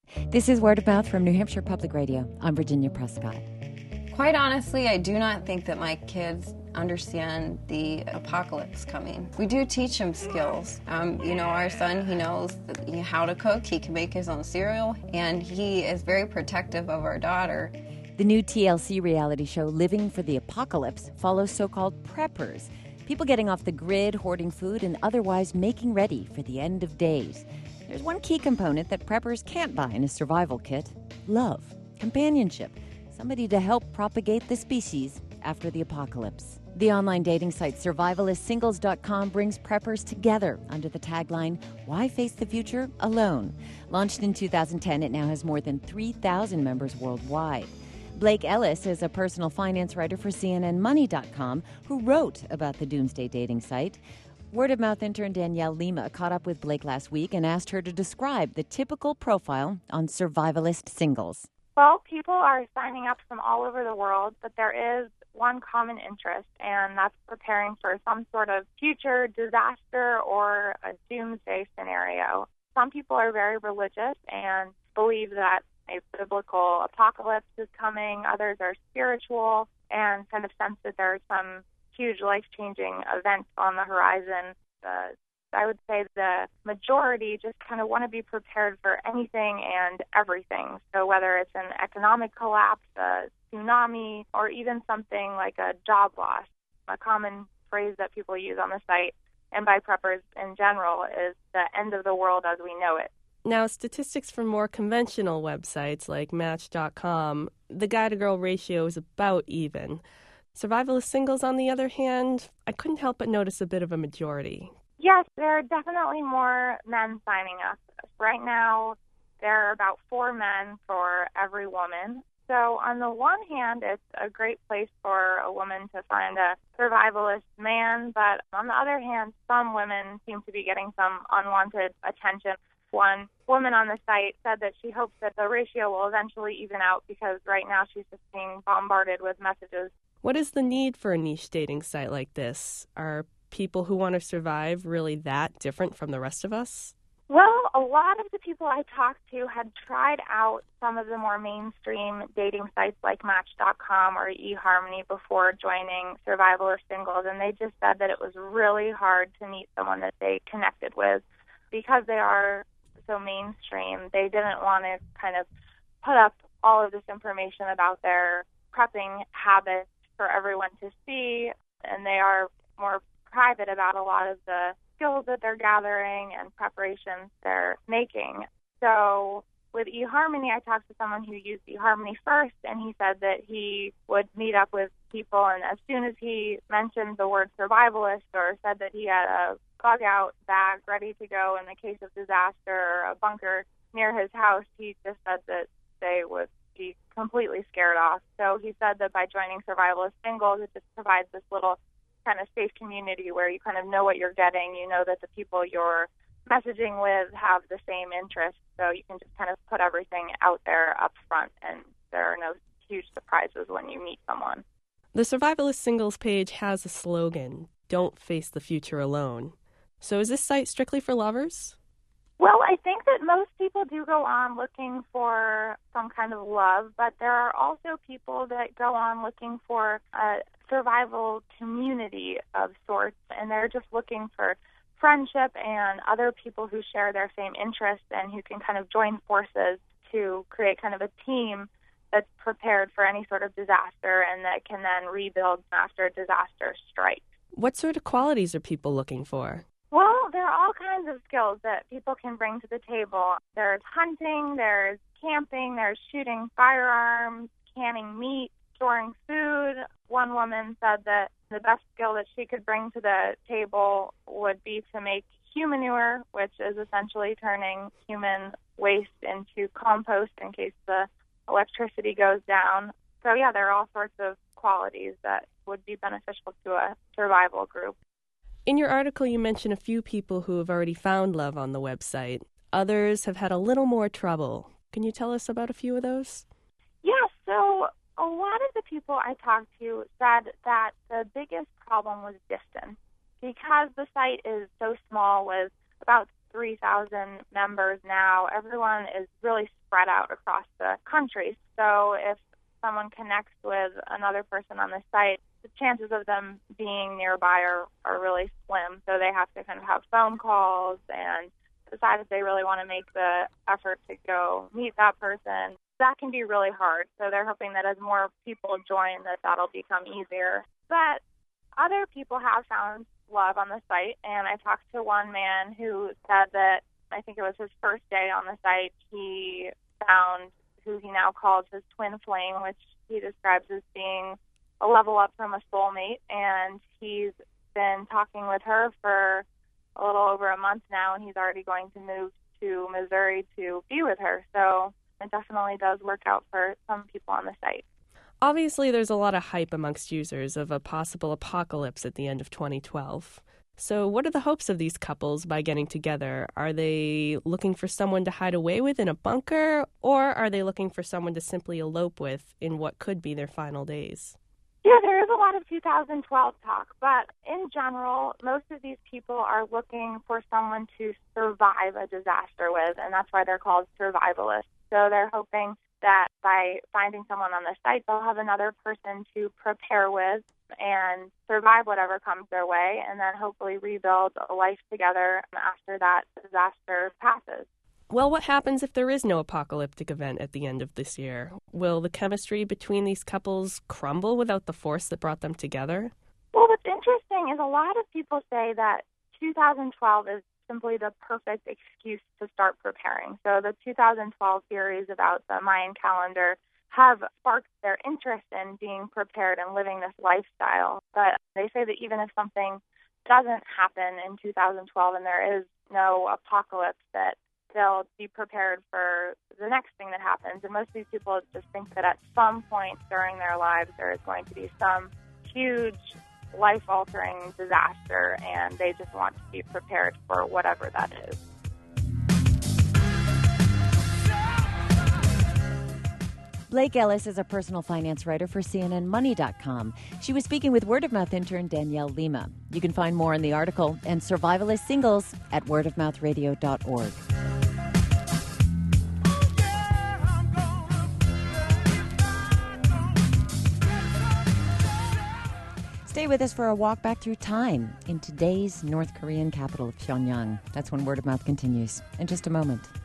This is Word of Mouth from New Hampshire Public Radio. I'm Virginia Prescott. Quite honestly, I do not think that my kids understand the apocalypse coming. We do teach him skills. Our son, he knows how to cook. He can make his own cereal, and he is very protective of our daughter. The new TLC reality show Living for the Apocalypse follows so-called preppers, people getting off the grid, hoarding food, and otherwise making ready for the end of days. There's one key component that preppers can't buy in a survival kit: love, companionship, somebody to help propagate the species after the apocalypse. The online dating site survivalistsingles.com brings preppers together under the tagline, "Why face the future alone?" Launched in 2010, it now has more than 3,000 members worldwide. Blake Ellis is a personal finance writer for CNNMoney.com who wrote about the doomsday dating site. Word of Mouth intern Danielle Lima caught up with Blake last week and asked her to describe the typical profile on survivalist singles. Well, people are signing up from all over the world, but there is one common interest, and that's preparing for some sort of future disaster or a doomsday scenario. Some people are very religious and believe that a biblical apocalypse is coming. Others are spiritual and kind of sense that there's some huge life-changing events on the horizon. I would say the majority just kind of want to be prepared for anything and everything. So whether it's an economic collapse, a tsunami, or even something like a job loss. A common phrase that people use on the site and by preppers in general is the end of the world as we know it. Now, statistics from more conventional websites like Match.com, the guy-to-girl ratio is about even. Survivalist singles, on the other hand, I couldn't help but notice a bit of a majority. Yes, there are definitely more men signing up. Right now, there are about 4 men for every woman. So on the one hand, it's a great place for a woman to find a survivalist man, but on the other hand, some women seem to be getting some unwanted attention. One woman on the site said that she hopes that the ratio will eventually even out because right now she's just being bombarded with messages. What is the need for a niche dating site like this? Are people who want to survive really that different from the rest of us? Well, a lot of the people I talked to had tried out some of the more mainstream dating sites like Match.com or eHarmony before joining Survivalist Singles, and they just said that it was really hard to meet someone that they connected with. Because they are so mainstream, they didn't want to kind of put up all of this information about their prepping habits for everyone to see, and they are more private about a lot of the skills that they're gathering and preparations they're making. So with eHarmony, I talked to someone who used eHarmony first, and he said that he would meet up with people, and as soon as he mentioned the word survivalist or said that he had a bug-out bag ready to go in the case of disaster or a bunker near his house, he just said that they would be completely scared off. So he said that by joining Survivalist Singles, it just provides this little kind of safe community where you kind of know what you're getting. You know that the people you're messaging with have the same interests, so you can just kind of put everything out there up front, and there are no huge surprises when you meet someone. The Survivalist Singles page has a slogan, "Don't face the future alone." So is this site strictly for lovers? Well, I think that most people do go on looking for some kind of love, but there are also people that go on looking for a survival community of sorts, and they're just looking for friendship and other people who share their same interests and who can kind of join forces to create kind of a team that's prepared for any sort of disaster and that can then rebuild after disaster strikes. What sort of qualities are people looking for? Well, there are all kinds of skills that people can bring to the table. There's hunting, there's camping, there's shooting firearms, canning meat, storing food. One woman said that the best skill that she could bring to the table would be to make humanure, which is essentially turning human waste into compost in case the electricity goes down. So yeah, there are all sorts of qualities that would be beneficial to a survival group. In your article, you mention a few people who have already found love on the website. Others have had a little more trouble. Can you tell us about a few of those? Yeah, so a lot of the people I talked to said that the biggest problem was distance. Because the site is so small with about 3,000 members now, everyone is really spread out across the country. So if someone connects with another person on the site, the chances of them being nearby are really slim. So they have to kind of have phone calls and decide if they really want to make the effort to go meet that person. That can be really hard. So they're hoping that as more people join, that'll become easier. But other people have found love on the site, and I talked to one man who said that I think it was his first day on the site, he found who he now calls his twin flame, which he describes as being a level up from a soulmate, and he's been talking with her for a little over a month now, and he's already going to move to Missouri to be with her. So it definitely does work out for some people on the site. Obviously, there's a lot of hype amongst users of a possible apocalypse at the end of 2012. So what are the hopes of these couples by getting together? Are they looking for someone to hide away with in a bunker, or are they looking for someone to simply elope with in what could be their final days? Yeah, there is a lot of 2012 talk, but in general, most of these people are looking for someone to survive a disaster with, and that's why they're called survivalists. So they're hoping that by finding someone on the site, they'll have another person to prepare with and survive whatever comes their way, and then hopefully rebuild a life together after that disaster passes. Well, what happens if there is no apocalyptic event at the end of this year? Will the chemistry between these couples crumble without the force that brought them together? Well, what's interesting is a lot of people say that 2012 is simply the perfect excuse to start preparing. So the 2012 theories about the Mayan calendar have sparked their interest in being prepared and living this lifestyle. But they say that even if something doesn't happen in 2012 and there is no apocalypse, that they'll be prepared for the next thing that happens. And most of these people just think that at some point during their lives there is going to be some huge life-altering disaster, and they just want to be prepared for whatever that is. Blake Ellis is a personal finance writer for CNNMoney.com. She was speaking with Word of Mouth intern Danielle Lima. You can find more in the article and Survivalist Singles at wordofmouthradio.org. Stay with us for a walk back through time in today's North Korean capital of Pyongyang. That's when Word of Mouth continues in just a moment.